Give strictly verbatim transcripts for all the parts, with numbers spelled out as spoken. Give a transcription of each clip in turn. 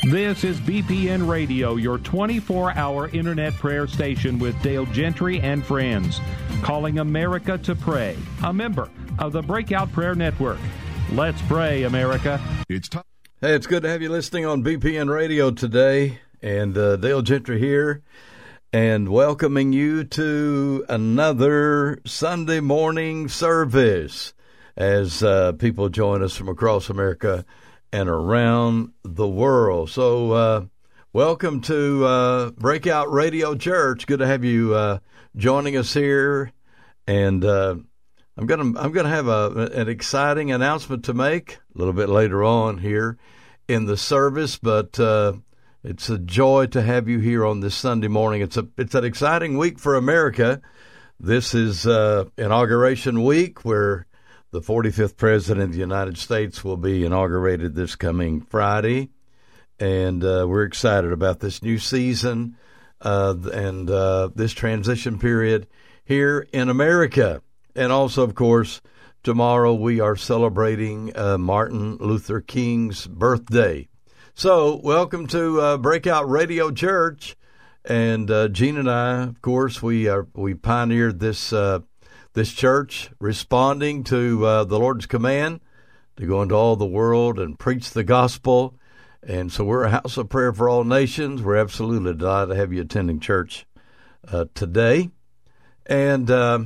This is B P N Radio, your twenty-four hour internet prayer station with Dale Gentry and friends, calling America to pray, a member of the Breakout Prayer Network. Let's pray, America. It's time. Hey, it's good to have you listening on B P N Radio today, and uh, Dale Gentry here, and welcoming you to another Sunday morning service as uh, people join us from across America and around the world. So uh, welcome to uh, Breakout Radio Church. Good to have you uh, joining us here. And uh, I'm going to I'm gonna have a, an exciting announcement to make a little bit later on here in the service. But uh, it's a joy to have you here on this Sunday morning. It's a it's an exciting week for America. This is uh, inauguration week where the forty-fifth President of the United States will be inaugurated this coming Friday, and uh, we're excited about this new season uh, and uh, this transition period here in America. And also, of course, tomorrow we are celebrating uh, Martin Luther King's birthday. So welcome to uh, Breakout Radio Church, and uh, Gene and I, of course, we are we pioneered this uh This church responding to uh, the Lord's command to go into all the world and preach the gospel. And so we're a house of prayer for all nations. We're absolutely delighted to have you attending church uh, today. And uh,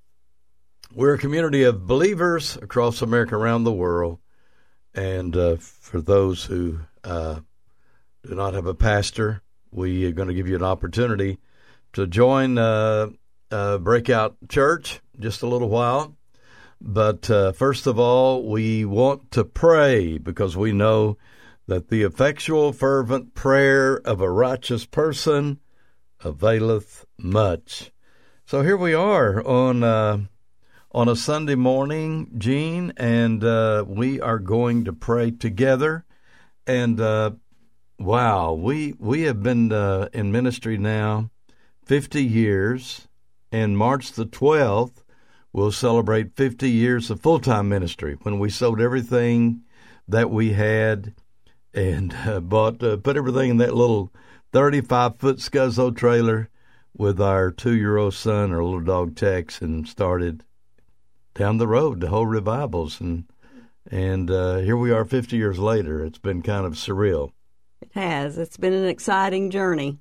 we're a community of believers across America, around the world. And uh, for those who uh, do not have a pastor, we are going to give you an opportunity to join uh, uh, Breakout Church just a little while. But uh, first of all, we want to pray because we know that the effectual, fervent prayer of a righteous person availeth much. So here we are on uh, on a Sunday morning, Gene, and uh, we are going to pray together. And uh, wow, we we have been uh, in ministry now fifty years, and March the twelfth, we'll celebrate fifty years of full-time ministry when we sold everything that we had and uh, bought, uh, put everything in that little thirty-five foot Scuzzo trailer with our two-year-old son, our little dog Tex, and started down the road to hold revivals. And and uh, here we are fifty years later. It's been kind of surreal. It has. It's been an exciting journey.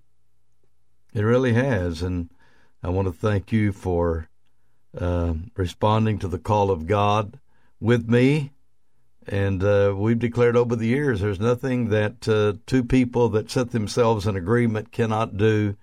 It really has. And I want to thank you for Uh, responding to the call of God with me. And uh, we've declared over the years there's nothing that uh, two people that set themselves in agreement cannot do,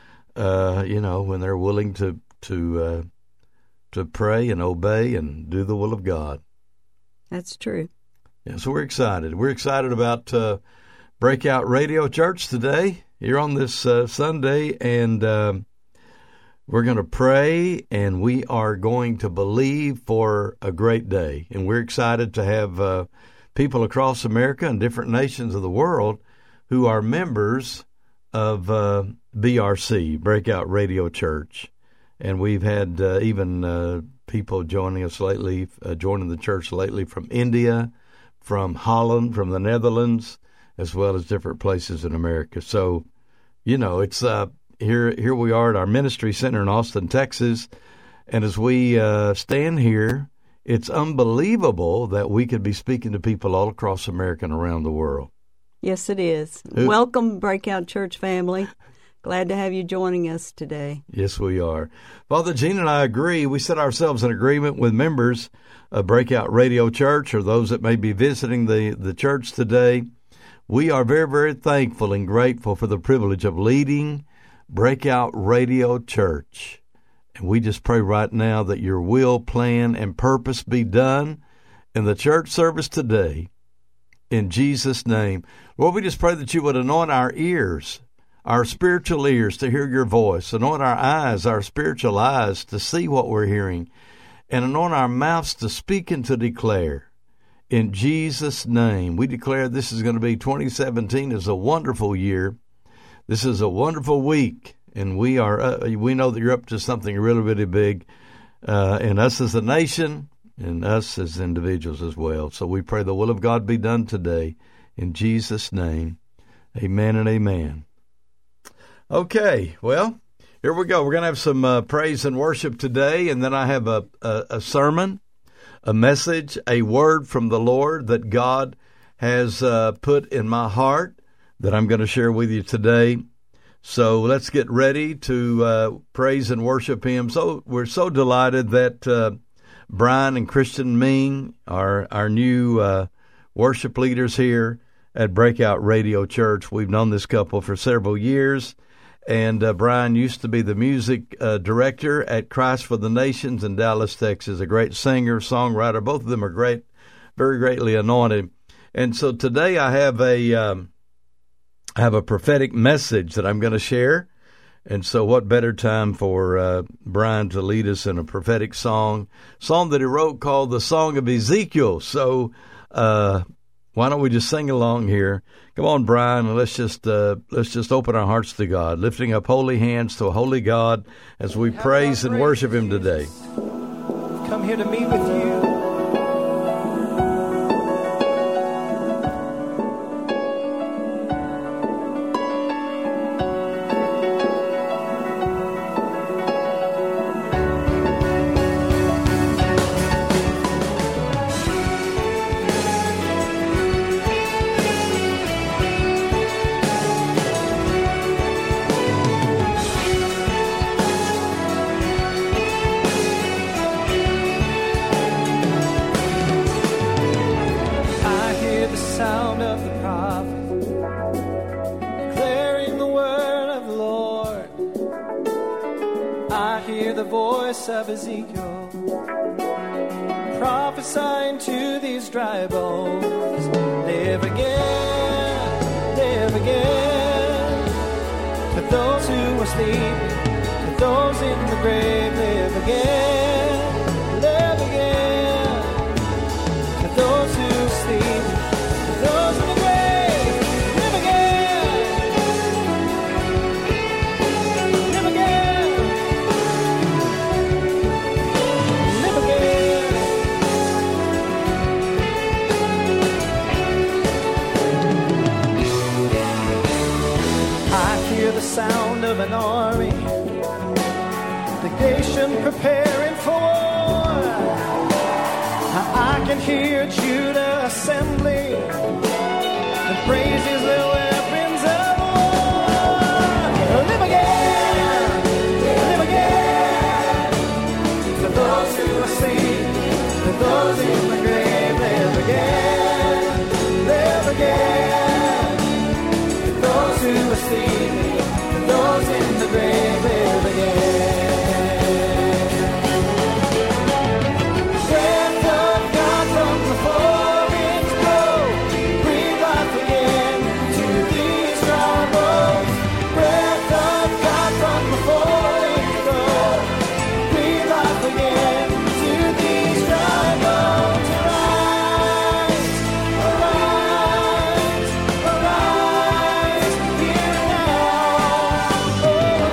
uh, you know, when they're willing to to uh, to pray and obey and do the will of God. That's true. Yeah, so we're excited. We're excited about uh, Breakout Radio Church today, here on this uh, Sunday, and uh, we're going to pray, and we are going to believe for a great day. And we're excited to have uh, people across America and different nations of the world who are members of uh, B R C, Breakout Radio Church. And we've had uh, even uh, people joining us lately, uh, joining the church lately from India, from Holland, from the Netherlands, as well as different places in America. So, you know, it's uh, here here we are at our ministry center in Austin, Texas. And as we uh, stand here, it's unbelievable that we could be speaking to people all across America and around the world. Yes, it is. Who? Welcome, Breakout Church family. Glad to have you joining us today. Yes, we are. Father Gene and I agree. We set ourselves in agreement with members of Breakout Radio Church or those that may be visiting the, the church today. We are very, very thankful and grateful for the privilege of leading Breakout Radio Church. And we just pray right now that your will, plan, and purpose be done in the church service today. In Jesus' name. Lord, we just pray that you would anoint our ears, our spiritual ears to hear your voice. Anoint our eyes, our spiritual eyes to see what we're hearing. And anoint our mouths to speak and to declare. In Jesus' name, we declare this is going to be twenty seventeen is a wonderful year. This is a wonderful week. And we are uh, we know that you're up to something really, really big uh, in us as a nation and us as individuals as well. So we pray the will of God be done today in Jesus' name. Amen and amen. Okay, well, here we go. We're going to have some uh, praise and worship today, and then I have a, a, a sermon, a message, a word from the Lord that God has uh, put in my heart that I'm going to share with you today. So let's get ready to uh, praise and worship Him. So we're so delighted that uh, Brian and Christian Ming are our new uh, worship leaders here at Breakout Radio Church. We've known this couple for several years, and uh, Brian used to be the music uh, director at Christ for the Nations in Dallas, Texas, a great singer, songwriter. Both of them are great, very greatly anointed. And so today I have a um, I have a prophetic message that I'm going to share. And so what better time for uh, Brian to lead us in a prophetic song, song that he wrote called the Song of Ezekiel. So uh why don't we just sing along here? Come on, Brian, and let's just uh, let's just open our hearts to God, lifting up holy hands to a holy God as we praise and worship Him today. Come here to meet with you. Of Ezekiel, prophesying to these dry bones, live again, live again. To those who are sleeping, to those in the grave, live again, live again. To those who sleep, to those in the grave, live again, live again. Sound of an army, the nation preparing for war. I can hear Judah assembling and praises their weapons of war. Live again, live again. To those who are asleep, to those in the grave, live again, live again. To those who are asleep, those in the grave live again. Breath of God from the four winds blow, breathe life again to these dry bones. Breath of God from the four winds blow, breathe life again to these dry bones. Arise, arise, arise, here and now.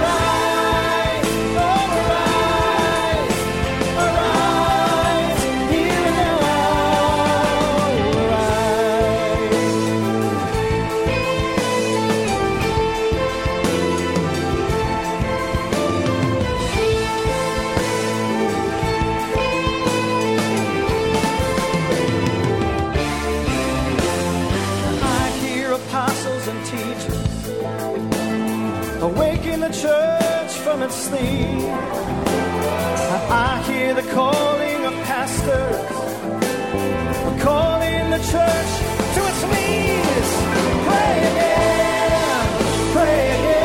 Awaken the church from its sleep. I hear the calling of pastors, calling the church to its knees. Pray again, pray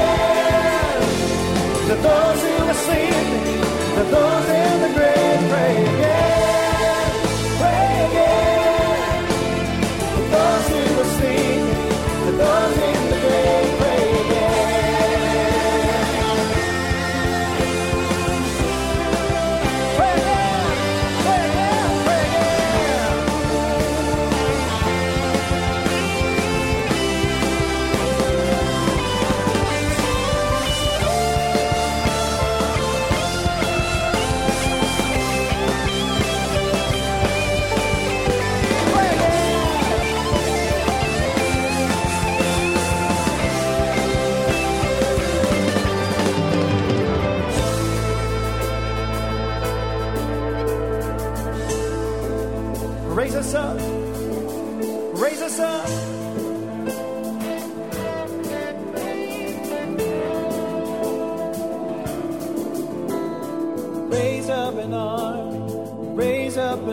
again. To those who are sleeping, to those in the grave, pray again, pray again. To those who are sleeping, to those in the grave, pray again.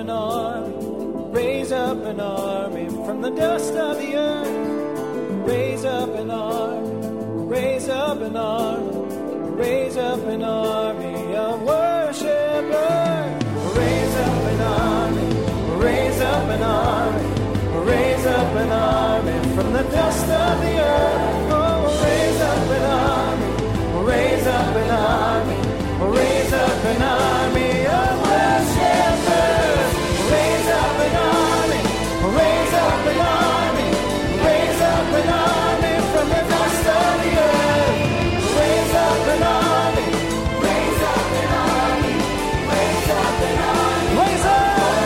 an army, raise up an army from the dust of the earth. Raise up an army, raise up an army, raise up an army of worshipers. Raise up an army, raise up an army, raise up an army from the dust of the earth. Oh, raise up an army, raise up an army, raise up an army of worshipers. Raise up an army, raise up an army, raise up an army from the dust of the earth. Raise up an army, raise up an army, raise up an army. Raise up.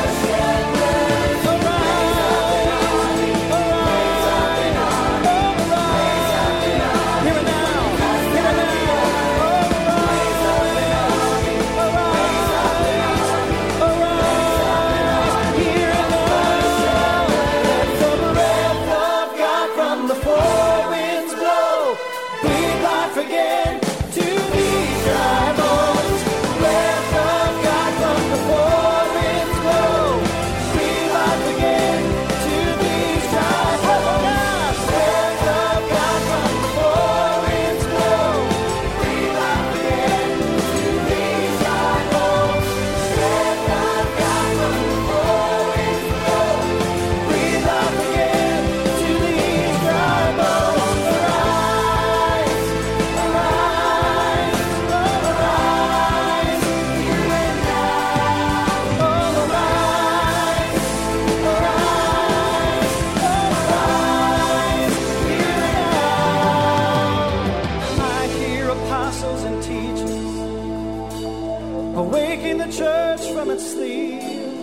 Again to these dry bones. Breath of God from the four winds blow. Breathe life again to these dry bones. Breath of God from the four winds blow. Breathe life again to these dry bones. Breath of God from the four winds blow. Breathe life again to these dry bones. Awaken the church from its sleep.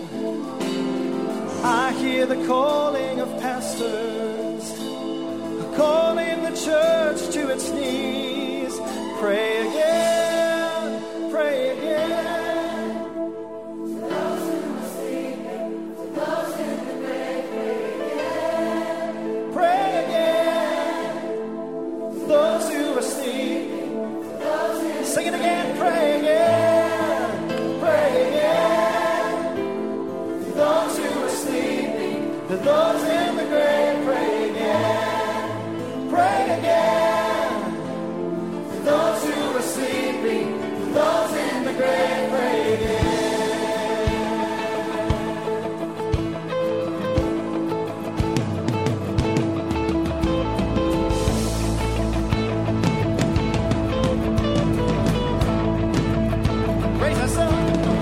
I hear the calling of pastors, calling the church to its knees. Pray again, pray again. Those who are sleeping, those in the grave, pray again. Pray again. Those who are sleeping, those in sing it again, pray again. Those in the grave, pray again, pray again. Those who are sleeping, those in the grave, pray again. Praise the Son.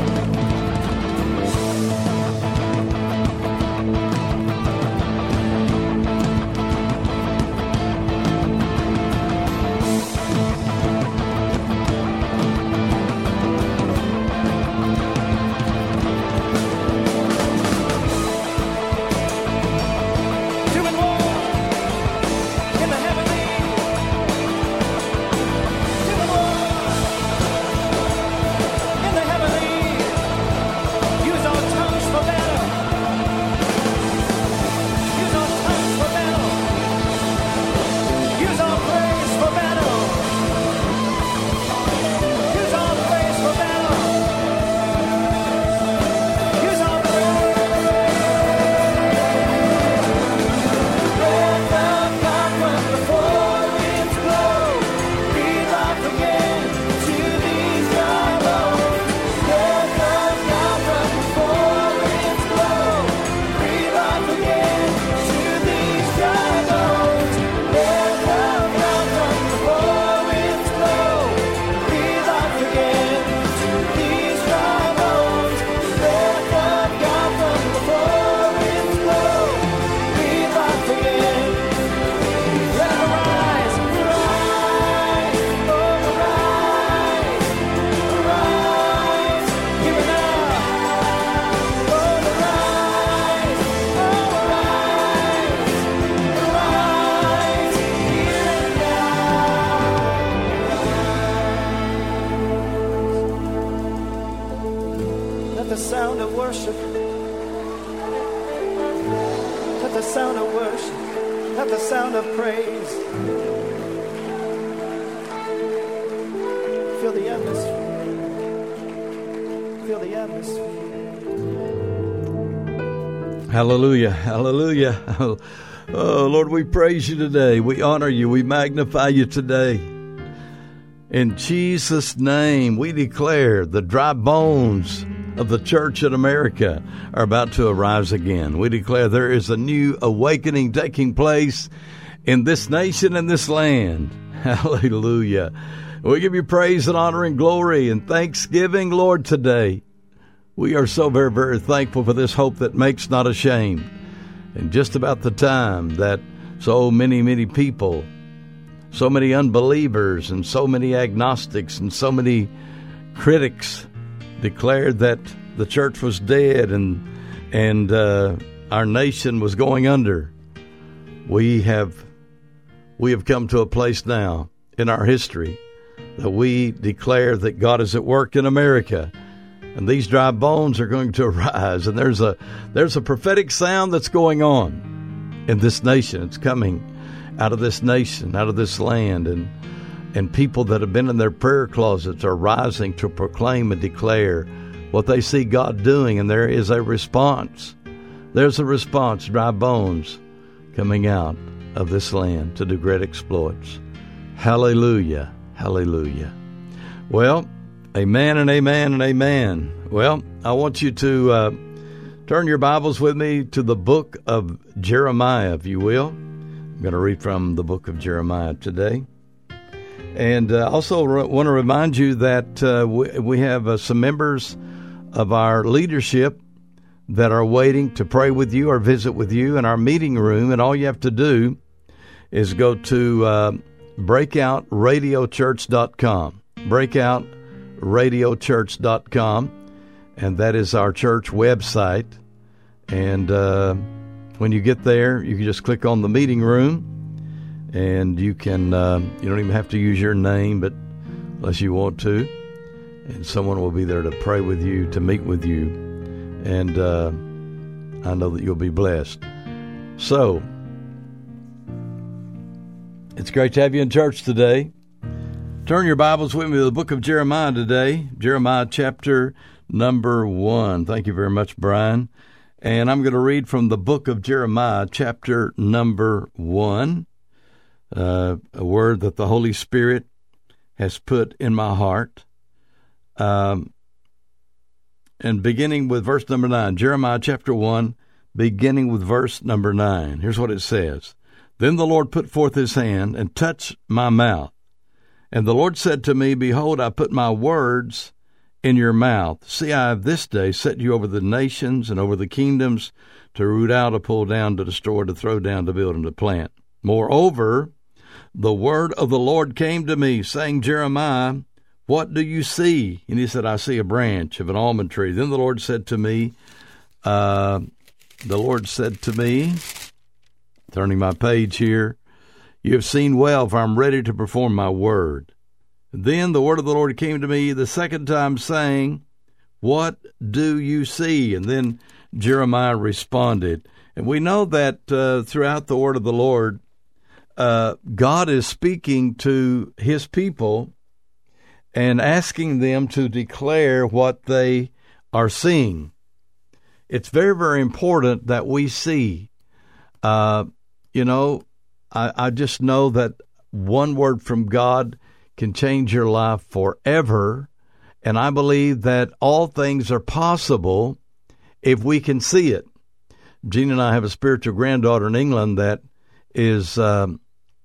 the sound of worship. Let the sound of worship. Let the sound of praise fill the atmosphere. Fill the atmosphere. Hallelujah, hallelujah. Oh, Lord, we praise you today. We honor you. We magnify you today. In Jesus' name, we declare the dry bones of the church in America are about to arise again. We declare there is a new awakening taking place in this nation and this land. Hallelujah. We give you praise and honor and glory and thanksgiving, Lord, today. We are so very, very thankful for this hope that makes not ashamed. And just about the time that so many, many people, so many unbelievers and so many agnostics and so many critics declared that the church was dead and and uh, our nation was going under, we have we have come to a place now in our history that we declare that God is at work in America. And these dry bones are going to arise. And there's a there's a prophetic sound that's going on in this nation. It's coming out of this nation, out of this land. And and people that have been in their prayer closets are rising to proclaim and declare what they see God doing. And there is a response. There's a response, dry bones coming out of this land to do great exploits. Hallelujah, hallelujah. Well, amen and amen and amen. Well, I want you to uh, turn your Bibles with me to the book of Jeremiah, if you will. I'm going to read from the book of Jeremiah today. And uh, also re- want to remind you that uh, we, we have uh, some members of our leadership that are waiting to pray with you or visit with you in our meeting room. And all you have to do is go to uh, breakout radio church dot com. Breakout radio church dot com, and that is our church website. And uh, when you get there, you can just click on the meeting room, and you can uh, you don't even have to use your name, but unless you want to, and someone will be there to pray with you, to meet with you, and uh, I know that you'll be blessed. So it's great to have you in church today. Turn your Bibles with me to the book of Jeremiah today, Jeremiah chapter number one. Thank you very much, Brian. And I'm going to read from the book of Jeremiah chapter number one, uh, a word that the Holy Spirit has put in my heart. Um, and beginning with verse number nine, Jeremiah chapter one, beginning with verse number nine. Here's what it says. Then the Lord put forth his hand and touched my mouth. And the Lord said to me, Behold, I put my words in your mouth. See, I have this day set you over the nations and over the kingdoms, to root out, to pull down, to destroy, to throw down, to build, and to plant. Moreover, the word of the Lord came to me, saying, Jeremiah, what do you see? And he said, I see a branch of an almond tree. Then the Lord said to me, uh, the Lord said to me, turning my page here, You have seen well, for I am ready to perform my word. Then the word of the Lord came to me the second time, saying, What do you see? And then Jeremiah responded. And we know that uh, throughout the word of the Lord, uh, God is speaking to his people and asking them to declare what they are seeing. It's very, very important that we see. Uh, you know, I, I just know that one word from God can change your life forever. And I believe that all things are possible if we can see it. Jean and I have a spiritual granddaughter in England that is um,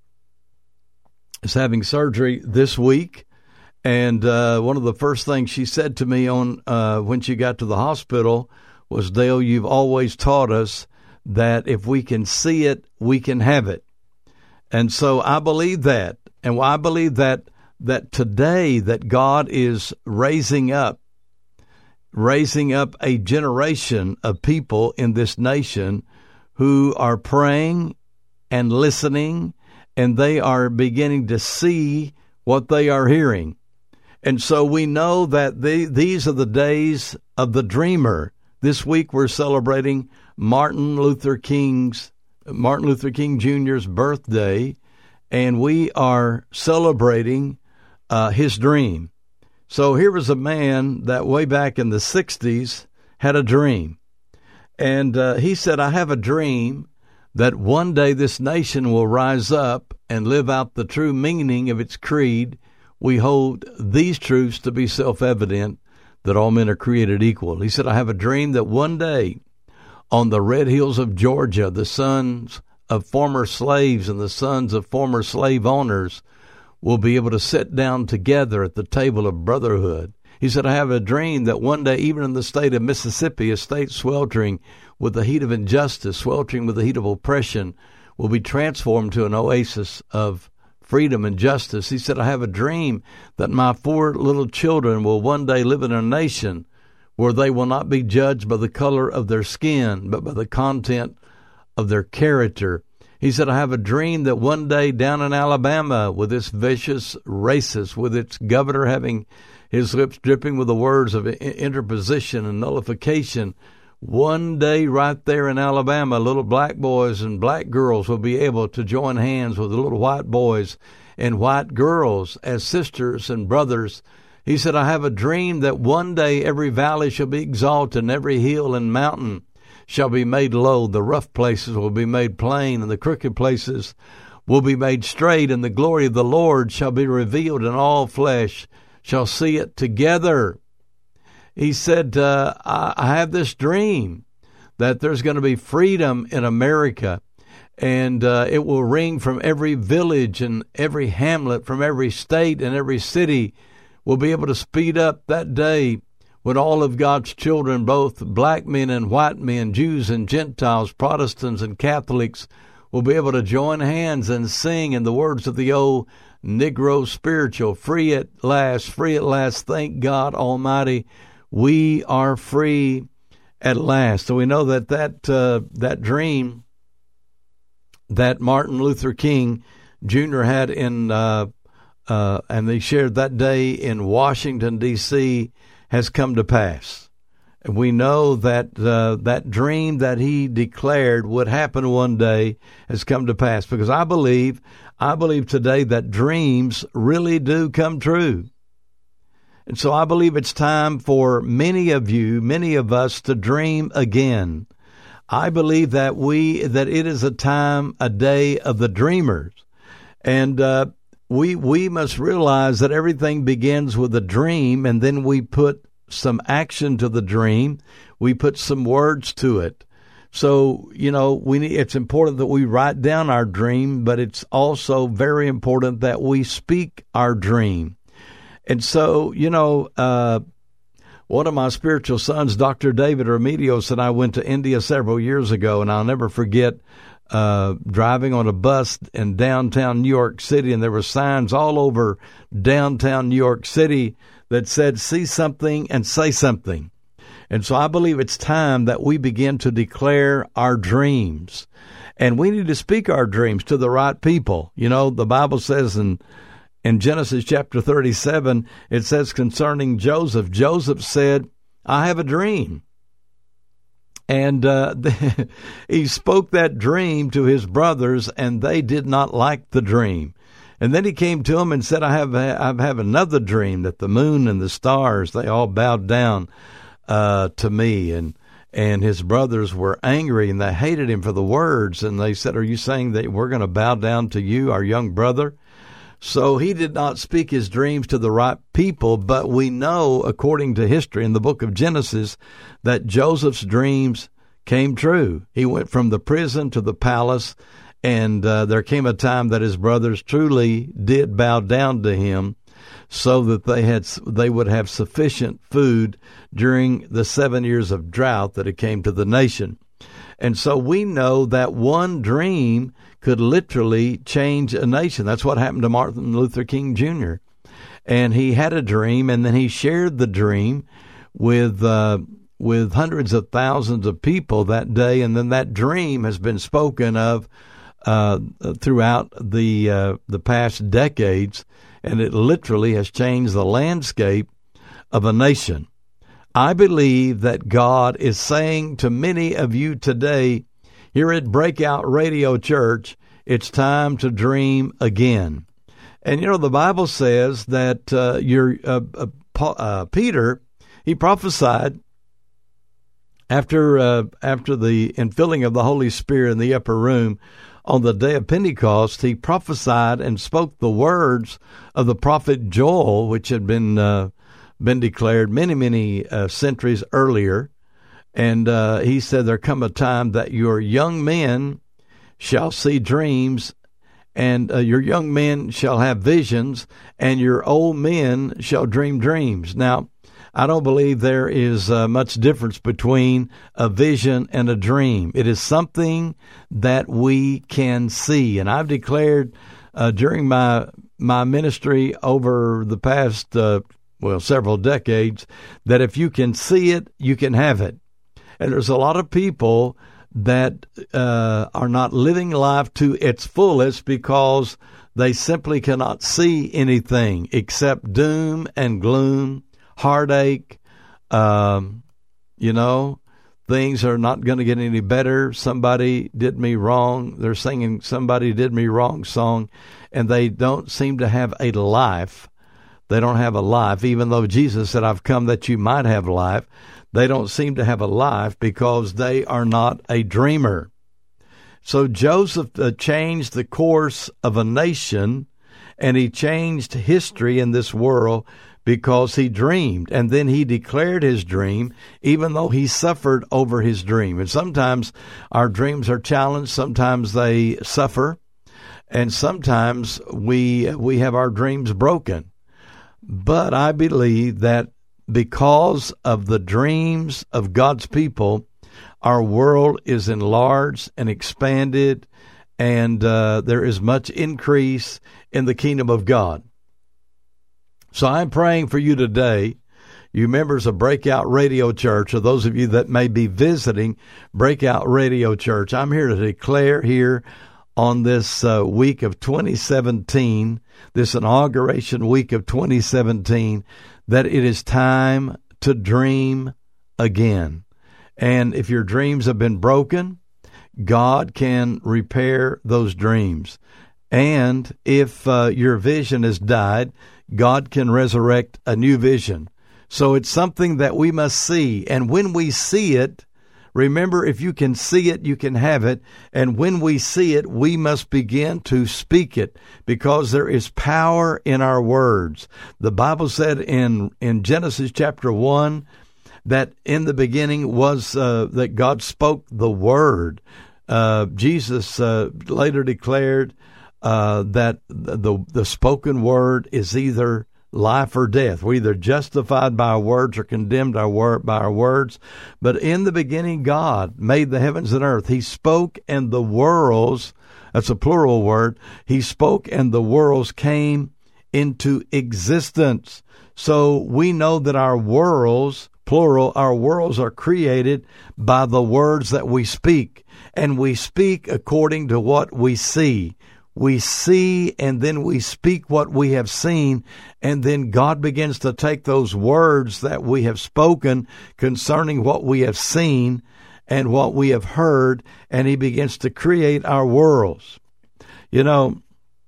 is having surgery this week. And uh, one of the first things she said to me on uh, when she got to the hospital was, Dale, you've always taught us that if we can see it, we can have it. And so I believe that. And I believe that that today that God is raising up, raising up a generation of people in this nation who are praying and listening, and they are beginning to see what they are hearing. And so we know that they, these are the days of the dreamer. This week we're celebrating Martin Luther King's Martin Luther King Junior's birthday, and we are celebrating uh, his dream. So here was a man that way back in the sixties had a dream, And uh, he said, I have a dream that one day this nation will rise up and live out the true meaning of its creed. We hold these truths to be self-evident, that all men are created equal. He said, I have a dream that one day on the red hills of Georgia, the sons of former slaves and the sons of former slave owners will be able to sit down together at the table of brotherhood. He said, I have a dream that one day, even in the state of Mississippi, a state sweltering with the heat of injustice, sweltering with the heat of oppression, will be transformed to an oasis of freedom and justice. He said, I have a dream that my four little children will one day live in a nation where they will not be judged by the color of their skin, but by the content of their character. He said, I have a dream that one day down in Alabama, with this vicious racist, with its governor having his lips dripping with the words of interposition and nullification, one day right there in Alabama, little black boys and black girls will be able to join hands with the little white boys and white girls as sisters and brothers. He said, I have a dream that one day every valley shall be exalted and every hill and mountain shall be made low. The rough places will be made plain and the crooked places will be made straight, and the glory of the Lord shall be revealed, and all flesh shall see it together. He said, uh, I, I have this dream that there's going to be freedom in America, and uh, it will ring from every village and every hamlet, from every state and every city. We'll be able to speed up that day when all of God's children, both black men and white men, Jews and Gentiles, Protestants and Catholics, will be able to join hands and sing in the words of the old Negro spiritual, free at last, free at last, thank God Almighty, we are free at last. So we know that that, uh, that dream that Martin Luther King Junior had in, uh, uh, and they shared that day in Washington, D C, has come to pass. And we know that uh, that dream that he declared would happen one day has come to pass, because I believe I believe today that dreams really do come true. And so I believe it's time for many of you, many of us, to dream again. I believe that we, that it is a time, a day of the dreamers. And uh, we we must realize that everything begins with a dream, and then we put some action to the dream. We put some words to it. So, you know, we need, it's important that we write down our dream, but it's also very important that we speak our dream. And so, you know, uh, one of my spiritual sons, Doctor David Remedios, and I went to India several years ago, and I'll never forget uh, driving on a bus in downtown New York City, and there were signs all over downtown New York City that said, see something and say something. And so I believe it's time that we begin to declare our dreams. And we need to speak our dreams to the right people. You know, the Bible says in, in Genesis chapter thirty-seven, it says concerning Joseph, Joseph said, I have a dream. And uh, he spoke that dream to his brothers, and they did not like the dream. And then he came to him and said, I have, I have another dream, that the moon and the stars, they all bowed down uh, to me. And, and his brothers were angry, and they hated him for the words. And they said, are you saying that we're going to bow down to you, our young brother? So he did not speak his dreams to the right people, but we know, according to history in the book of Genesis, that Joseph's dreams came true. He went from the prison to the palace, and uh, there came a time that his brothers truly did bow down to him, so that they had they would have sufficient food during the seven years of drought that it came to the nation. And so we know that one dream could literally change a nation. That's what happened to Martin Luther King Junior And he had a dream, and then he shared the dream with uh, with hundreds of thousands of people that day. And then that dream has been spoken of uh, throughout the uh, the past decades, and it literally has changed the landscape of a nation. I believe that God is saying to many of you today here at Breakout Radio Church, it's time to dream again. And, you know, the Bible says that uh, your uh, uh, uh, Peter, he prophesied After uh, after the infilling of the Holy Spirit in the upper room on the day of Pentecost, he prophesied and spoke the words of the prophet Joel, which had been uh, been declared many, many uh, centuries earlier. And uh, he said, there come a time that your young men shall see dreams, and uh, your young men shall have visions, and your old men shall dream dreams. Now, I don't believe there is uh, much difference between a vision and a dream. It is something that we can see. And I've declared uh, during my my ministry over the past, uh, well, several decades, that if you can see it, you can have it. And there's a lot of people that uh, are not living life to its fullest because they simply cannot see anything except doom and gloom, heartache, um, you know, things are not going to get any better. Somebody did me wrong. They're singing somebody did me wrong song, and they don't seem to have a life. They don't have a life, even though Jesus said, I've come that you might have life. They don't seem to have a life because they are not a dreamer. So Joseph uh, changed the course of a nation, and he changed history in this world because he dreamed, and then he declared his dream, even though he suffered over his dream. And sometimes our dreams are challenged, sometimes they suffer, and sometimes we we have our dreams broken. But I believe that because of the dreams of God's people, our world is enlarged and expanded, and uh, there is much increase in the kingdom of God. So I'm praying for you today, you members of Breakout Radio Church, or those of you that may be visiting Breakout Radio Church. I'm here to declare here on this uh, week of twenty seventeen, this inauguration week of twenty seventeen, that it is time to dream again. And if your dreams have been broken, God can repair those dreams. And if uh, your vision has died, God can resurrect a new vision. So it's something that we must see. And when we see it, remember, if you can see it, you can have it. And when we see it, we must begin to speak it, because there is power in our words. The Bible said in, in Genesis chapter one that in the beginning was uh, that God spoke the word. Uh, Jesus uh, later declared Uh, that the the spoken word is either life or death. We're either justified by our words or condemned our word by our words. But in the beginning, God made the heavens and earth. He spoke, and the worlds, that's a plural word, he spoke and the worlds came into existence. So we know that our worlds, plural, our worlds are created by the words that we speak. And we speak according to what we see. We see, and then we speak what we have seen, and then God begins to take those words that we have spoken concerning what we have seen and what we have heard, and he begins to create our worlds. You know,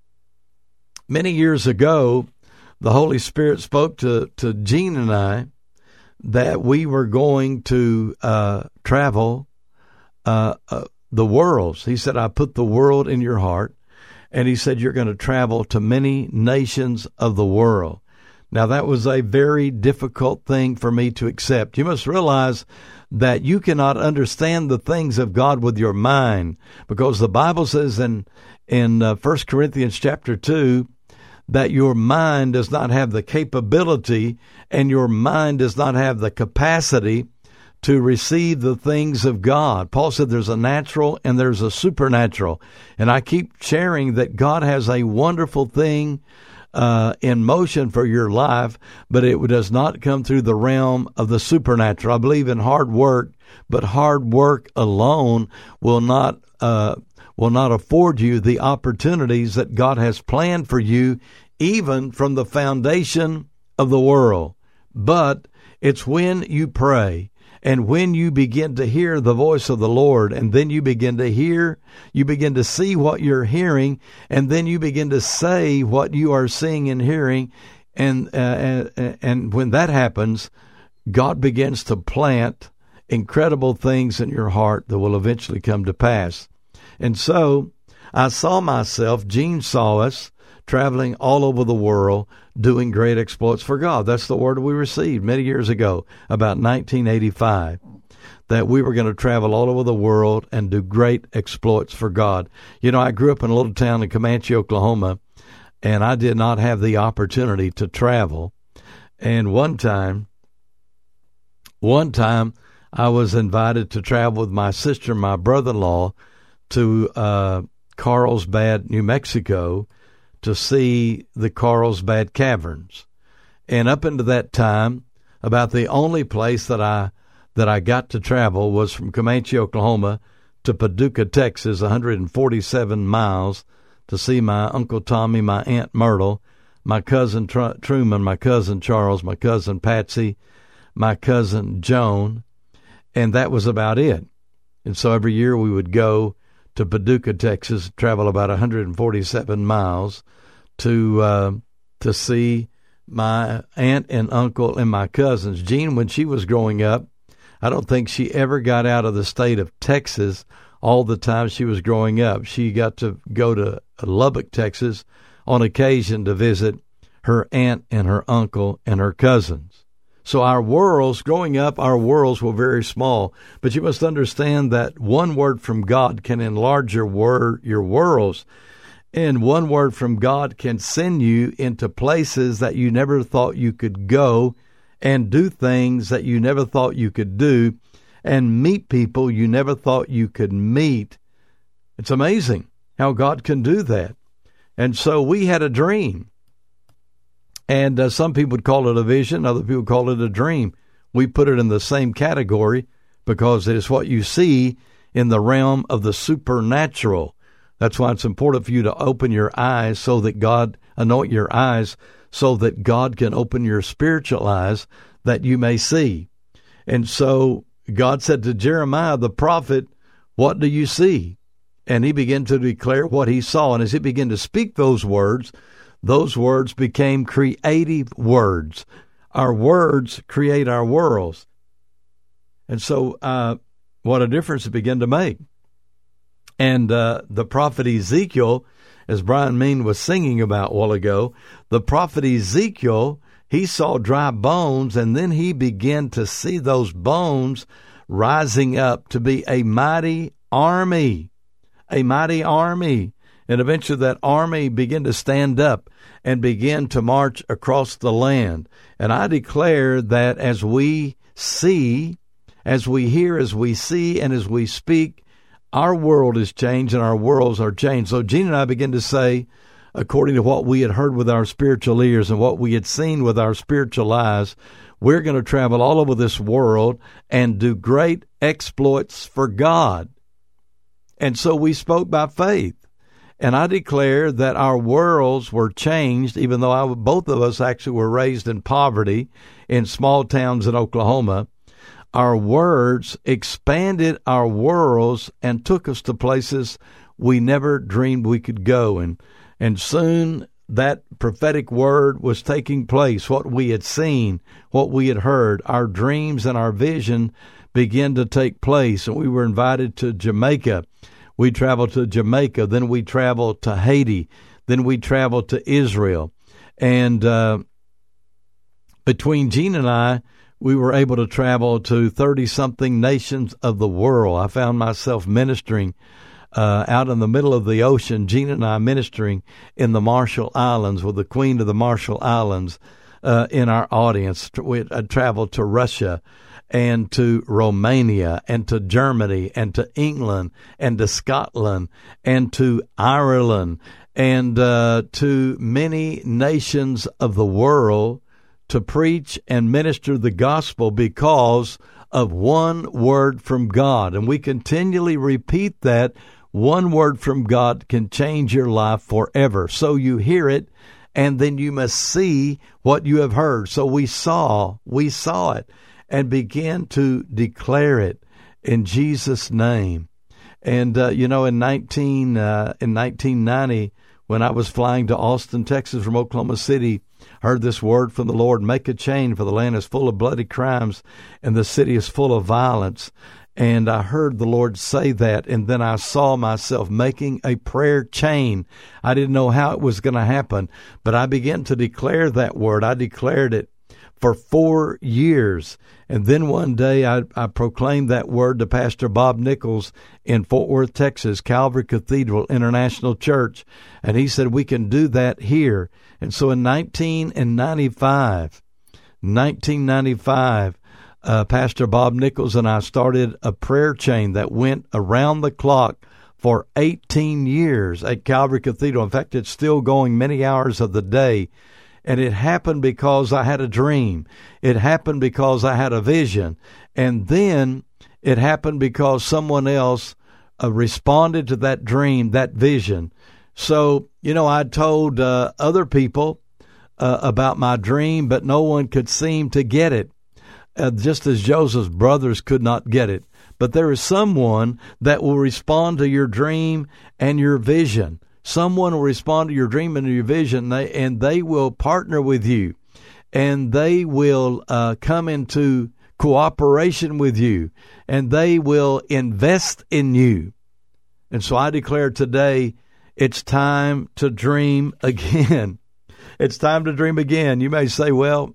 many years ago, the Holy Spirit spoke to, to Jean and I that we were going to uh, travel uh, uh, the worlds. He said, I put the world in your heart. And he said, you're going to travel to many nations of the world. Now, that was a very difficult thing for me to accept. You must realize that you cannot understand the things of God with your mind, because the Bible says in, in uh, First Corinthians chapter two that your mind does not have the capability and your mind does not have the capacity to receive the things of God. Paul said there's a natural and there's a supernatural. And I keep sharing that God has a wonderful thing uh, in motion for your life, but it does not come through the realm of the supernatural. I believe in hard work, but hard work alone will not uh, will not afford you the opportunities that God has planned for you, even from the foundation of the world. But it's when you pray, and when you begin to hear the voice of the Lord, and then you begin to hear, you begin to see what you're hearing, and then you begin to say what you are seeing and hearing, and uh, and, and when that happens, God begins to plant incredible things in your heart that will eventually come to pass. And so I saw myself, Gene saw us, traveling all over the world, doing great exploits for God. That's the word we received many years ago, about nineteen eighty-five, that we were going to travel all over the world and do great exploits for God. You know, I grew up in a little town in Comanche, Oklahoma, and I did not have the opportunity to travel. And one time, one time, I was invited to travel with my sister and my brother-in-law to uh, Carlsbad, New Mexico, to see the Carlsbad Caverns. And up into that time, about the only place that I that I got to travel was from Comanche, Oklahoma, to Paducah, Texas, one hundred forty-seven miles, to see my Uncle Tommy, my Aunt Myrtle, my cousin Tr- Truman, my cousin Charles, my cousin Patsy, my cousin Joan, and that was about it. And so every year we would go to Paducah, Texas, travel about one hundred forty-seven miles to uh, to see my aunt and uncle and my cousins. Jean, when she was growing up, I don't think she ever got out of the state of Texas all the time she was growing up. She got to go to Lubbock, Texas, on occasion to visit her aunt and her uncle and her cousins. So our worlds, growing up, our worlds were very small. But you must understand that one word from God can enlarge your word, your worlds. And one word from God can send you into places that you never thought you could go, and do things that you never thought you could do, and meet people you never thought you could meet. It's amazing how God can do that. And so we had a dream. And uh, some people would call it a vision, other people call it a dream. We put it in the same category because it is what you see in the realm of the supernatural. That's why it's important for you to open your eyes so that God, anoint your eyes so that God can open your spiritual eyes that you may see. And so God said to Jeremiah the prophet, "What do you see?" And he began to declare what he saw. And as he began to speak those words, those words became creative words. Our words create our worlds. And so uh, what a difference it began to make. And uh, the prophet Ezekiel, as Brian Mean was singing about a while ago, the prophet Ezekiel, he saw dry bones, and then he began to see those bones rising up to be a mighty army, a mighty army. And eventually that army began to stand up and begin to march across the land. And I declare that as we see, as we hear, as we see, and as we speak, our world is changed and our worlds are changed. So Gene and I began to say, according to what we had heard with our spiritual ears and what we had seen with our spiritual eyes, we're going to travel all over this world and do great exploits for God. And so we spoke by faith. And I declare that our worlds were changed, even though I, both of us actually were raised in poverty in small towns in Oklahoma. Our words expanded our worlds and took us to places we never dreamed we could go. And, and soon that prophetic word was taking place. What we had seen, what we had heard, our dreams and our vision began to take place. And we were invited to Jamaica. We traveled to Jamaica. Then we traveled to Haiti. Then we traveled to Israel. And uh, between Gene and I, we were able to travel to thirty-something nations of the world. I found myself ministering uh, out in the middle of the ocean, Gene and I ministering in the Marshall Islands with the Queen of the Marshall Islands uh, in our audience. We I traveled to Russia and to Romania and to Germany and to England and to Scotland and to Ireland and uh, to many nations of the world to preach and minister the gospel because of one word from God. And we continually repeat that one word from God can change your life forever. So you hear it, and then you must see what you have heard. So we saw, we saw it, and began to declare it in Jesus' name. And, uh, you know, in nineteen, uh, in nineteen ninety, when I was flying to Austin, Texas from Oklahoma City, heard this word from the Lord, make a chain, for the land is full of bloody crimes and the city is full of violence. And I heard the Lord say that, and then I saw myself making a prayer chain. I didn't know how it was going to happen, but I began to declare that word. I declared it for four years. And then one day I, I proclaimed that word to Pastor Bob Nichols in Fort Worth, Texas, Calvary Cathedral International Church. And he said, we can do that here. And so in nineteen ninety-five, nineteen ninety-five, uh, Pastor Bob Nichols and I started a prayer chain that went around the clock for eighteen years at Calvary Cathedral. In fact, it's still going many hours of the day. And it happened because I had a dream. It happened because I had a vision. And then it happened because someone else uh, responded to that dream, that vision. So, you know, I told uh, other people uh, about my dream, but no one could seem to get it, uh, just as Joseph's brothers could not get it. But there is someone that will respond to your dream and your vision. Someone will respond to your dream and your vision, and they will partner with you, and they will uh, come into cooperation with you, and they will invest in you. And so I declare today, it's time to dream again. It's time to dream again. You may say, well,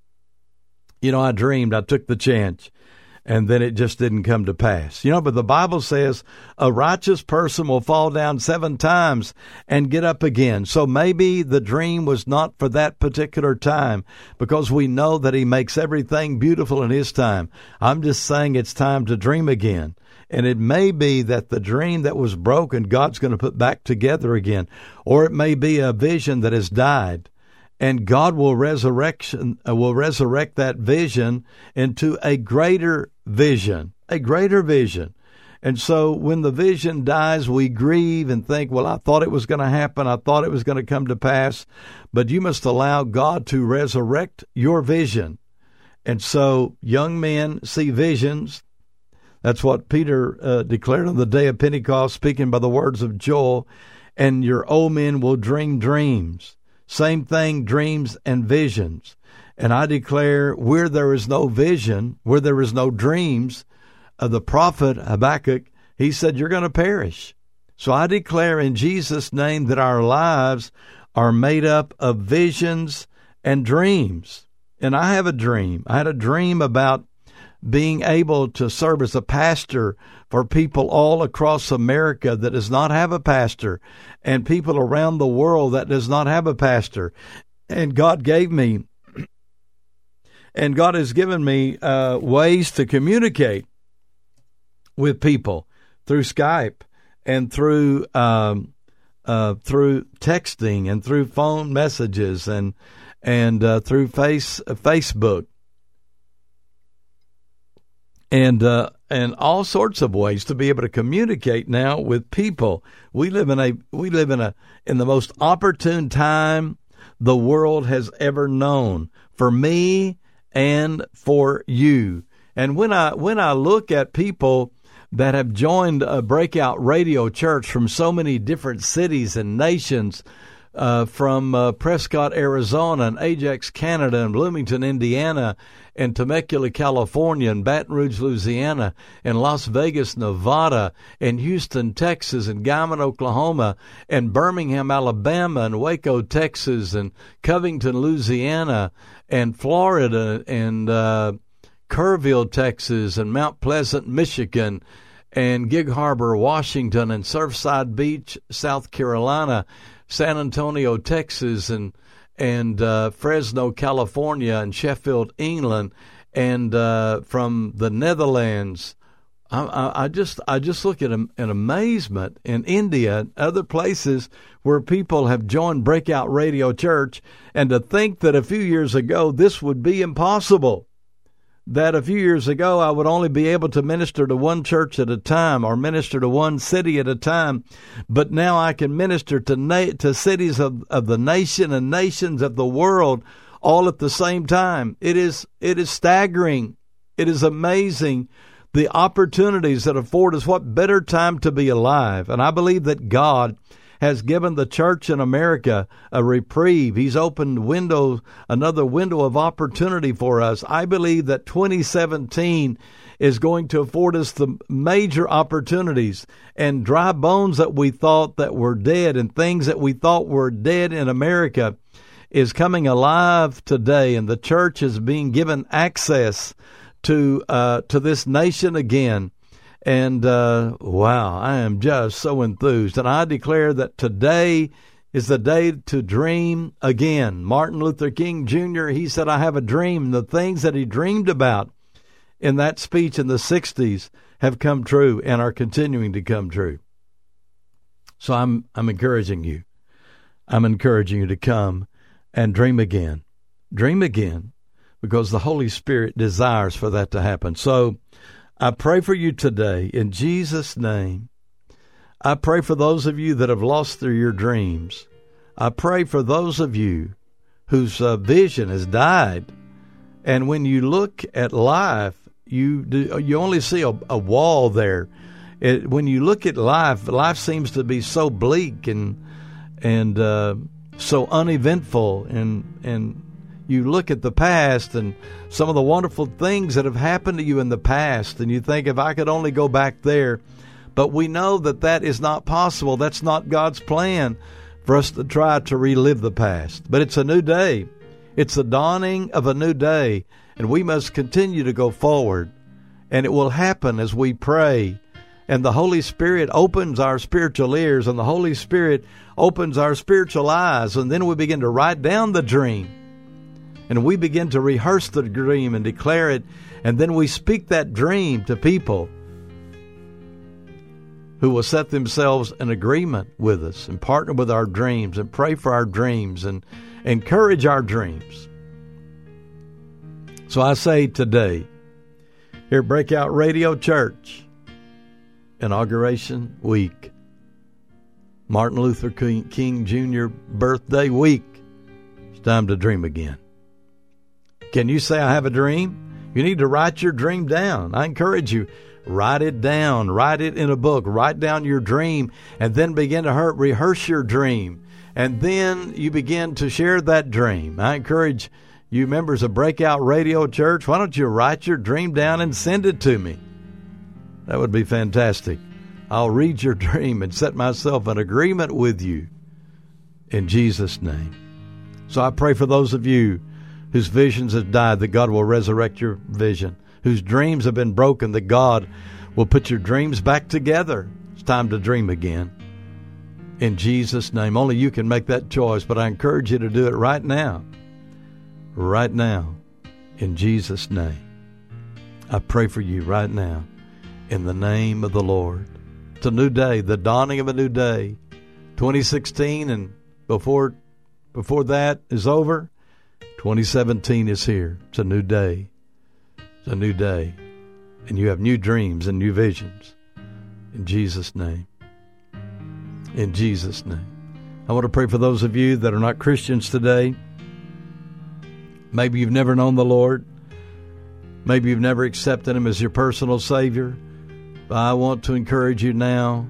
you know, I dreamed, I took the chance, and then it just didn't come to pass. You know, but the Bible says a righteous person will fall down seven times and get up again. So maybe the dream was not for that particular time, because we know that he makes everything beautiful in his time. I'm just saying it's time to dream again. And it may be that the dream that was broken, God's going to put back together again. Or it may be a vision that has died, and God will resurrection uh, will resurrect that vision into a greater vision, a greater vision. And so when the vision dies, we grieve and think, well, I thought it was going to happen. I thought it was going to come to pass. But you must allow God to resurrect your vision. And so young men see visions. That's what Peter uh, declared on the day of Pentecost, speaking by the words of Joel. And your old men will dream dreams. Same thing, dreams and visions. And I declare, where there is no vision, where there is no dreams, uh, the prophet Habakkuk, he said, you're going to perish. So I declare in Jesus' name that our lives are made up of visions and dreams. And I have a dream. I had a dream about being able to serve as a pastor for people all across America that does not have a pastor, and people around the world that does not have a pastor. And God gave me, and God has given me uh, ways to communicate with people through Skype and through um, uh, through texting and through phone messages and and uh, through face uh, Facebook. And uh, and all sorts of ways to be able to communicate now with people. We live in a we live in a in the most opportune time the world has ever known, for me and for you. And when I when I look at people that have joined a Breakout Radio Church from so many different cities and nations, uh, from uh, Prescott, Arizona, and Ajax, Canada, and Bloomington, Indiana, and Temecula, California, and Baton Rouge, Louisiana, and Las Vegas, Nevada, and Houston, Texas, and Guyman, Oklahoma, and Birmingham, Alabama, and Waco, Texas, and Covington, Louisiana, and Florida, and uh, Kerrville, Texas, and Mount Pleasant, Michigan, and Gig Harbor, Washington, and Surfside Beach, South Carolina, San Antonio, Texas, and and uh, Fresno, California, and Sheffield, England, and uh, from the Netherlands. I, I, I just I just look at an amazement in India and other places where people have joined Breakout Radio Church, and to think that a few years ago this would be impossible. That a few years ago I would only be able to minister to one church at a time or minister to one city at a time. But now I can minister to na- to cities of, of the nation and nations of the world all at the same time. It is it is staggering. It is amazing the opportunities that afford us. What better time to be alive? And I believe that God has given the church in America a reprieve. He's opened windows, another window of opportunity for us. I believe that twenty seventeen is going to afford us the major opportunities, and dry bones that we thought that were dead and things that we thought were dead in America is coming alive today, and the church is being given access to uh, to this nation again. And uh, wow, I am just so enthused. And I declare that today is the day to dream again. Martin Luther King Junior, he said, I have a dream. The things that he dreamed about in that speech in the sixties have come true and are continuing to come true. So I'm I'm encouraging you. I'm encouraging you to come and dream again. Dream again, because the Holy Spirit desires for that to happen. So I pray for you today in Jesus' name. I pray for those of you that have lost their, your dreams. I pray for those of you whose uh, vision has died. And when you look at life, you do, you only see a, a wall there. It, when you look at life, life seems to be so bleak and and uh, so uneventful. And and you look at the past and some of the wonderful things that have happened to you in the past, and you think, if I could only go back there. But we know that that is not possible. That's not God's plan for us to try to relive the past. But it's a new day. It's the dawning of a new day, and we must continue to go forward. And it will happen as we pray. And the Holy Spirit opens our spiritual ears, and the Holy Spirit opens our spiritual eyes, and then we begin to write down the dream. And we begin to rehearse the dream and declare it, and then we speak that dream to people who will set themselves in agreement with us and partner with our dreams and pray for our dreams and encourage our dreams. So I say today, here at Breakout Radio Church, Inauguration Week, Martin Luther King Junior birthday week, it's time to dream again. Can you say, I have a dream? You need to write your dream down. I encourage you, write it down. Write it in a book. Write down your dream, and then begin to rehearse your dream. And then you begin to share that dream. I encourage you members of Breakout Radio Church, why don't you write your dream down and send it to me? That would be fantastic. I'll read your dream and set myself in agreement with you in Jesus' name. So I pray for those of you whose visions have died, that God will resurrect your vision. Whose dreams have been broken, that God will put your dreams back together. It's time to dream again. In Jesus' name. Only you can make that choice, but I encourage you to do it right now. Right now. In Jesus' name. I pray for you right now. In the name of the Lord. It's a new day, the dawning of a new day. twenty sixteen, and before, before that is over, twenty seventeen is here. It's a new day. It's a new day. And you have new dreams and new visions. In Jesus' name. In Jesus' name. I want to pray for those of you that are not Christians today. Maybe you've never known the Lord. Maybe you've never accepted Him as your personal Savior. But I want to encourage you now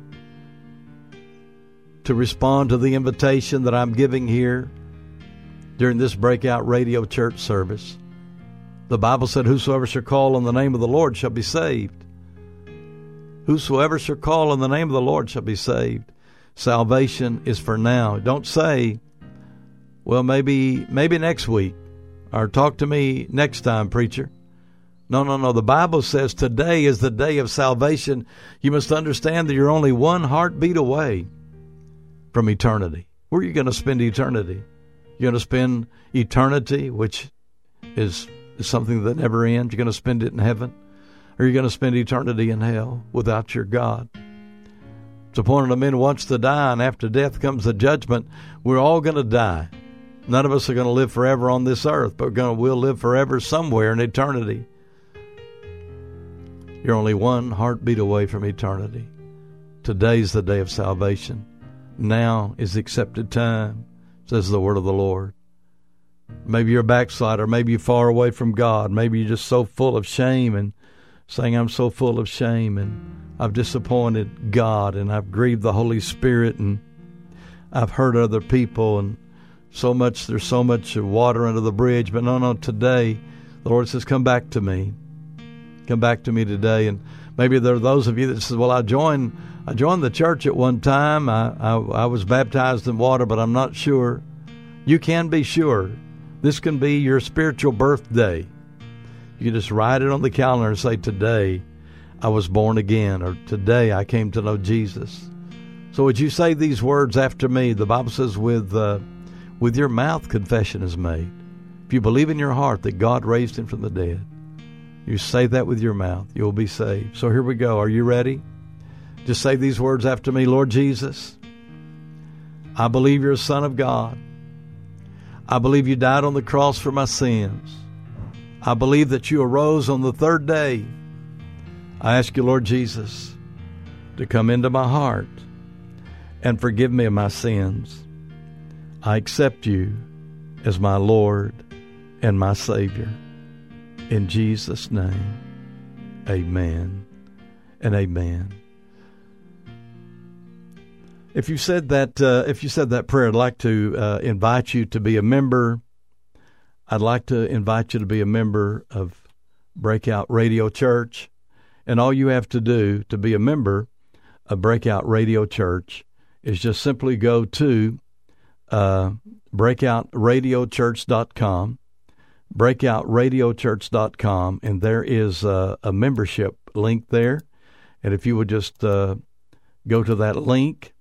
to respond to the invitation that I'm giving here during this Breakout Radio Church service. The Bible said, whosoever shall call on the name of the Lord shall be saved. Whosoever shall call on the name of the Lord shall be saved. Salvation is for now. Don't say, well, maybe maybe next week, or talk to me next time, preacher. No, no, no. The Bible says today is the day of salvation. You must understand that you're only one heartbeat away from eternity. Where are you going to spend eternity? You're going to spend eternity, which is, is something that never ends. You're going to spend it in heaven, or you're going to spend eternity in hell without your God. It's appointed a man wants to die, and after death comes the judgment. We're all going to die. None of us are going to live forever on this earth, but we're going to, we'll live forever somewhere in eternity. You're only one heartbeat away from eternity. Today's the day of salvation. Now is the accepted time, says the word of the Lord. Maybe you're a backslider. Maybe you're far away from God. Maybe you're just so full of shame and saying, I'm so full of shame and I've disappointed God and I've grieved the Holy Spirit and I've heard other people, and so much, there's so much water under the bridge. But no, no, today, the Lord says, come back to me. Come back to me today. And maybe there are those of you that says, well, I joined, I joined the church at one time. I, I, I was baptized in water, but I'm not sure. You can be sure. This can be your spiritual birthday. You can just write it on the calendar and say, today I was born again, or today I came to know Jesus. So would you say these words after me? The Bible says, with uh, with your mouth confession is made. If you believe in your heart that God raised him from the dead, you say that with your mouth, you'll be saved. So here we go. Are you ready? Just say these words after me. Lord Jesus, I believe you're a Son of God. I believe you died on the cross for my sins. I believe that you arose on the third day. I ask you, Lord Jesus, to come into my heart and forgive me of my sins. I accept you as my Lord and my Savior. In Jesus' name, amen and amen. If you said that, uh, if you said that prayer, I'd like to uh, invite you to be a member. I'd like to invite you to be a member of Breakout Radio Church. And all you have to do to be a member of Breakout Radio Church is just simply go to uh, breakout radio church dot com, breakout radio church dot com, and there is a, a membership link there. And if you would just uh, go to that link,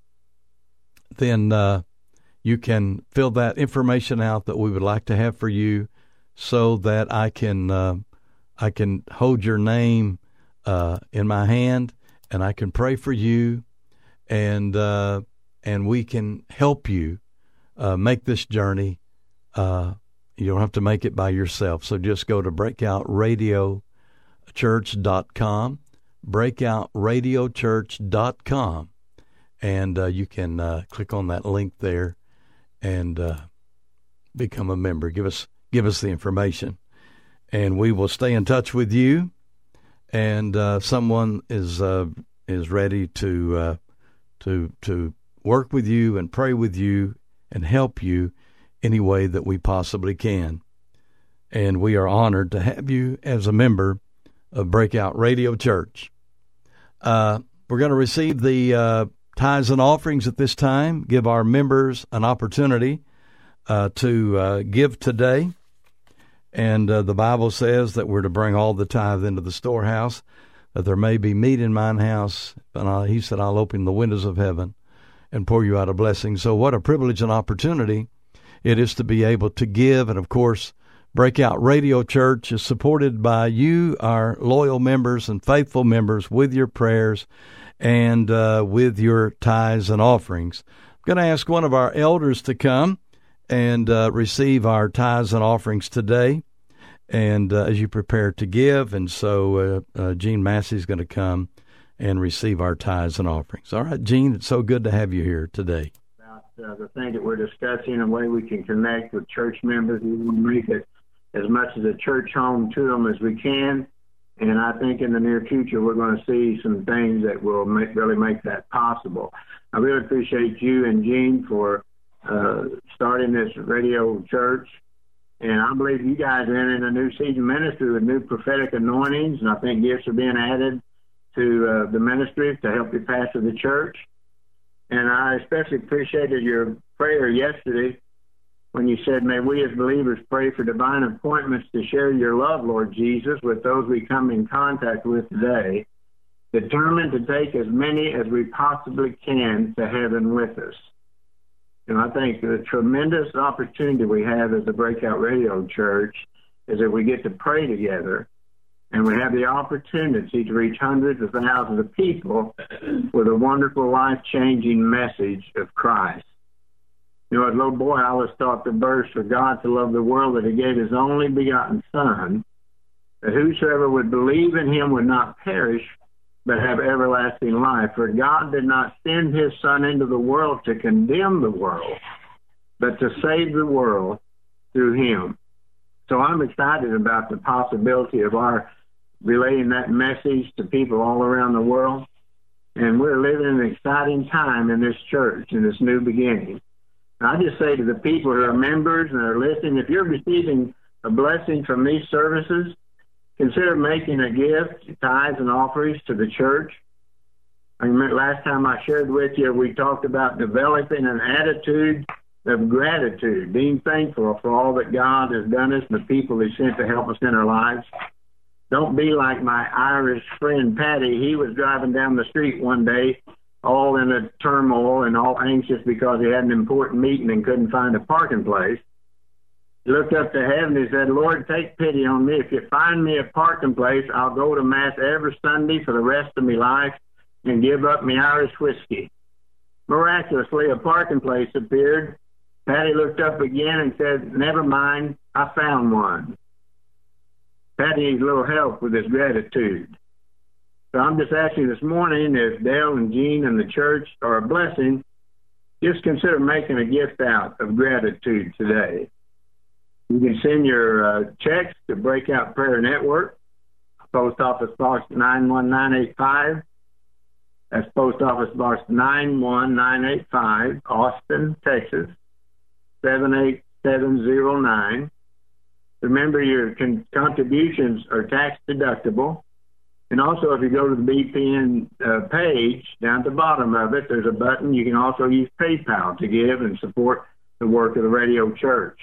then uh, you can fill that information out that we would like to have for you, so that I can uh, I can hold your name uh, in my hand, and I can pray for you, and uh, and we can help you uh, make this journey. Uh, you don't have to make it by yourself. So just go to breakout radio church dot com, breakout radio church dot com, and uh, you can uh, click on that link there and uh, become a member. Give us give us the information, and we will stay in touch with you. And uh, someone is uh, is ready to uh, to to work with you and pray with you and help you any way that we possibly can. And we are honored to have you as a member of Breakout Radio Church. Uh, we're going to receive the uh, tithes and offerings at this time. Give our members an opportunity uh, to uh, give today. And uh, the Bible says that we're to bring all the tithe into the storehouse, that there may be meat in mine house. And I, he said, I'll open the windows of heaven and pour you out a blessing. So what a privilege and opportunity it is to be able to give. And, of course, Breakout Radio Church is supported by you, our loyal members and faithful members, with your prayers and uh, with your tithes and offerings. I'm going to ask one of our elders to come and uh, receive our tithes and offerings today, and uh, as you prepare to give. And so uh, uh, Gene Massey is going to come and receive our tithes and offerings. All right, Gene, it's so good to have you here today. About uh, the thing that we're discussing and the way we can connect with church members. We want to make it as much as a church home to them as we can. And I think in the near future we're going to see some things that will make, really make that possible. I really appreciate you and Gene for uh, starting this radio church. And I believe you guys are in a new season ministry with new prophetic anointings, and I think gifts are being added to uh, the ministry to help you pastor the church. And I especially appreciated your prayer yesterday when you said, may we as believers pray for divine appointments to share your love, Lord Jesus, with those we come in contact with today, determined to take as many as we possibly can to heaven with us. And I think the tremendous opportunity we have as a Breakout Radio Church is that we get to pray together, and we have the opportunity to reach hundreds of thousands of people with a wonderful, life-changing message of Christ. You know, as a little boy, I always taught the verse, for God to love the world that he gave his only begotten Son, that whosoever would believe in him would not perish, but have everlasting life. For God did not send his Son into the world to condemn the world, but to save the world through him. So I'm excited about the possibility of our relaying that message to people all around the world. And we're living an exciting time in this church, in this new beginning. And I just say to the people who are members and are listening, if you're receiving a blessing from these services, consider making a gift, tithes and offerings to the church. I remember last time I shared with you, we talked about developing an attitude of gratitude, being thankful for all that God has done us and the people He sent to help us in our lives. Don't be like my Irish friend Patty. He was driving down the street one day, all in a turmoil and all anxious because he had an important meeting and couldn't find a parking place. He looked up to heaven and he said, Lord, take pity on me. If you find me a parking place, I'll go to Mass every Sunday for the rest of my life and give up my Irish whiskey. Miraculously, a parking place appeared. Patty looked up again and said, never mind, I found one. Patty needs a little help with his gratitude. So I'm just asking this morning, if Dale and Jean and the church are a blessing, just consider making a gift out of gratitude today. You can send your uh, checks to Breakout Prayer Network, Post Office Box nine one nine eight five. That's Post Office Box nine one nine eight five, Austin, Texas, seven eight seven zero nine. Remember, your con- contributions are tax deductible. And also, if you go to the B P N uh, page, down at the bottom of it, there's a button. You can also use PayPal to give and support the work of the radio church.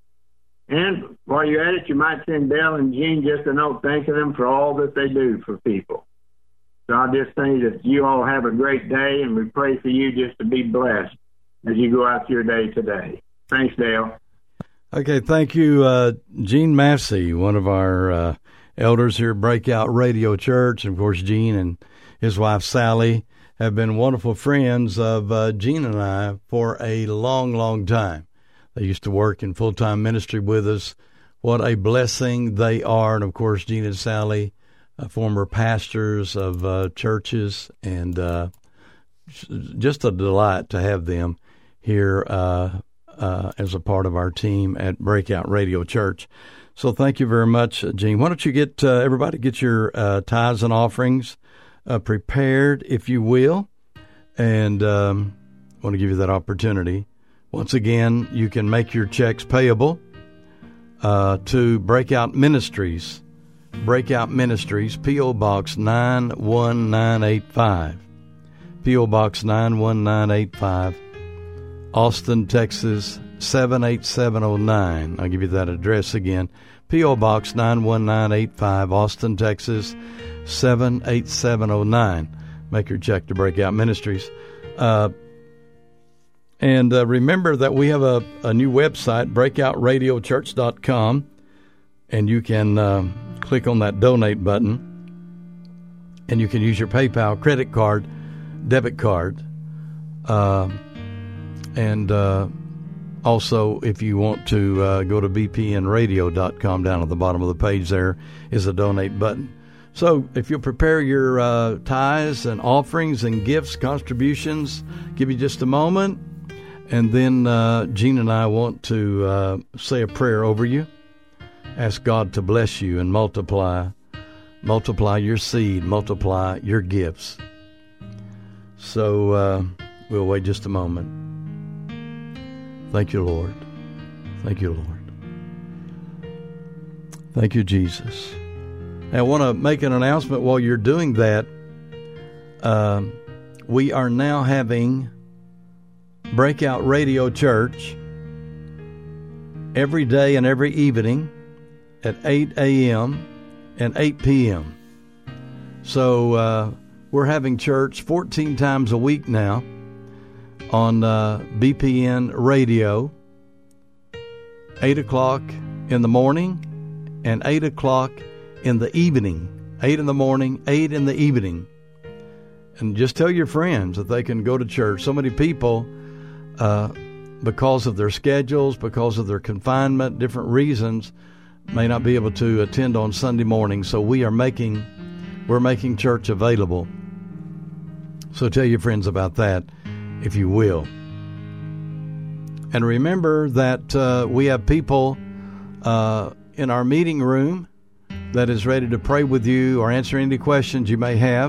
And while you're at it, you might send Dale and Jean just a note thanking them for all that they do for people. So I just think that you all have a great day, and we pray for you just to be blessed as you go out your day today. Thanks, Dale. Okay, thank you, uh, Gene Massey, one of our uh, elders here at Breakout Radio Church. And, of course, Gene and his wife, Sally, have been wonderful friends of uh, Gene and I for a long, long time. They used to work in full-time ministry with us. What a blessing they are. And, of course, Gene and Sally, uh, former pastors of uh, churches, and uh, just a delight to have them here uh Uh, as a part of our team at Breakout Radio Church. So thank you very much, Gene. Why don't you get uh, everybody get your uh, tithes and offerings uh, prepared, if you will, and um, I want to give you that opportunity. Once again, you can make your checks payable uh, to Breakout Ministries, Breakout Ministries, P O. Box nine one nine eight five, P O. Box nine one nine eight five, Austin, Texas, seven eight seven oh nine. I'll give you that address again. P O. Box nine one nine eight five, Austin, Texas, seven eight seven oh nine. Make your check to Breakout Ministries. Uh, and uh, remember that we have a, a new website, breakout radio church dot com, and you can uh, click on that donate button, and you can use your PayPal credit card, debit card, uh, And uh, also, if you want to uh, go to b p n radio dot com, down at the bottom of the page there is a donate button. So if you'll prepare your uh, tithes and offerings and gifts, contributions, give you just a moment, and then uh, Gene and I want to uh, say a prayer over you. Ask God to bless you and multiply, multiply your seed, multiply your gifts. So uh, we'll wait just a moment. Thank you, Lord. Thank you, Lord. Thank you, Jesus. And I want to make an announcement while you're doing that. Uh, we are now having Breakout Radio Church every day and every evening at eight a.m. and eight p.m. So uh, we're having church fourteen times a week now on uh, B P N Radio, eight o'clock in the morning and eight o'clock in the evening. eight in the morning, eight in the evening. And just tell your friends that they can go to church. So many people, uh, because of their schedules, because of their confinement, different reasons, may not be able to attend on Sunday morning. So we are making, we're making church available. So tell your friends about that, if you will. And remember that uh, we have people uh, in our meeting room that is ready to pray with you or answer any questions you may have.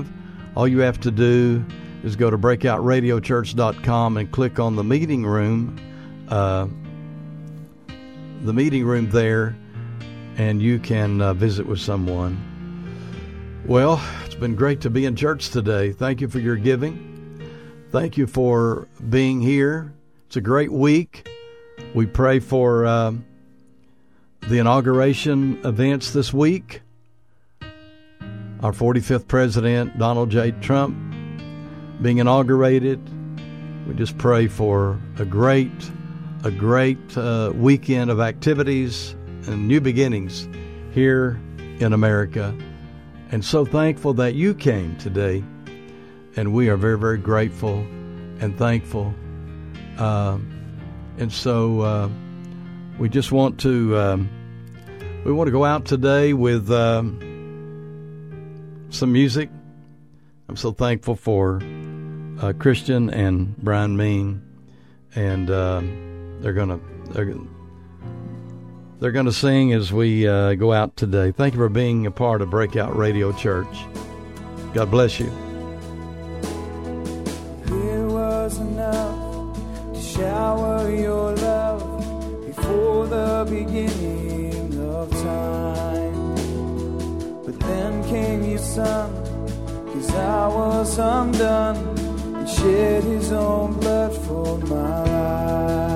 all you have to do is go to breakout radio church dot com and click on the meeting room, uh, the meeting room there, and you can uh, visit with someone. Well, it's been great to be in church today. Thank you for your giving. Thank you for being here. It's a great week. We pray for uh, the inauguration events this week. Our forty-fifth president, Donald J. Trump, being inaugurated. We just pray for a great, a great uh, weekend of activities and new beginnings here in America. And so thankful that you came today. And we are very, very grateful and thankful. Uh, and so uh, we just want to um, we want to go out today with um, some music. I'm so thankful for uh, Christian and Brian Mean, and uh, they're gonna they're, they're gonna sing as we uh, go out today. Thank you for being a part of Breakout Radio Church. God bless you. Enough to shower your love before the beginning of time. But then came your son, 'cause I was undone, and shed his own blood for my life.